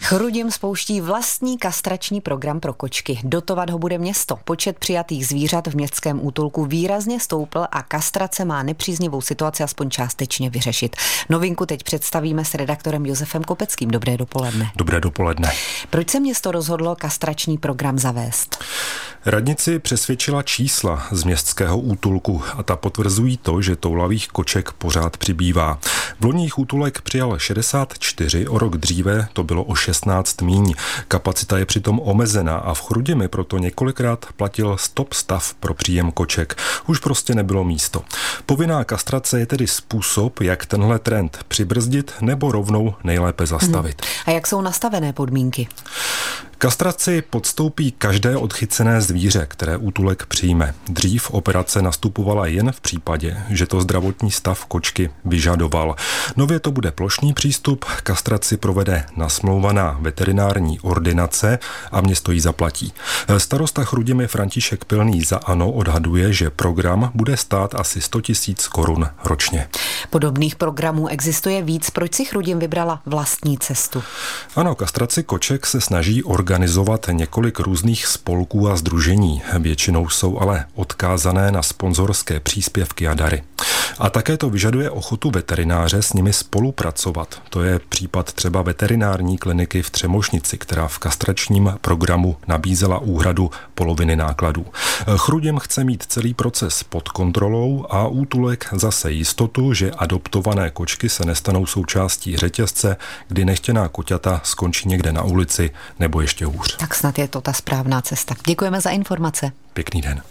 Chrudim spouští vlastní kastrační program pro kočky. Dotovat ho bude město. Počet přijatých zvířat v městském útulku výrazně stoupl a kastrace má nepříznivou situaci aspoň částečně vyřešit. Novinku teď představíme s redaktorem Josefem Kopeckým. Dobré dopoledne. Dobré dopoledne. Proč se město rozhodlo kastrační program zavést? Radnici přesvědčila čísla z městského útulku a ta potvrzují to, že toulavých koček pořád přibývá. V loni útulek přijal 64, o rok dříve to bylo o 16 míň. Kapacita je přitom omezená a v Chrudimi proto několikrát platil stop stav pro příjem koček. Už prostě nebylo místo. Povinná kastrace je tedy způsob, jak tenhle trend přibrzdit nebo rovnou nejlépe zastavit. A jak jsou nastavené podmínky? Kastraci podstoupí každé odchycené zvíře, které útulek přijme. Dřív operace nastupovala jen v případě, že to zdravotní stav kočky vyžadoval. Nově to bude plošný přístup, kastraci provede nasmlouvaná veterinární ordinace a město ji zaplatí. Starosta Chrudimi František Pilný za ANO odhaduje, že program bude stát asi 100 000 korun ročně. Podobných programů existuje víc. Proč si Chrudim vybrala vlastní cestu? Ano, kastraci koček se snaží organizovat několik různých spolků a sdružení. Většinou jsou ale odkázané na sponzorské příspěvky a dary. A také to vyžaduje ochotu veterináře s nimi spolupracovat. To je případ třeba veterinární kliniky v Třemošnici, která v kastračním programu nabízela úhradu poloviny nákladů. Chrudim chce mít celý proces pod kontrolou a útulek zase jistotu, že adoptované kočky se nestanou součástí řetězce, kdy nechtěná koťata skončí někde na ulici nebo ještě hůř. Tak snad je to ta správná cesta. Děkujeme za informace. Pěkný den.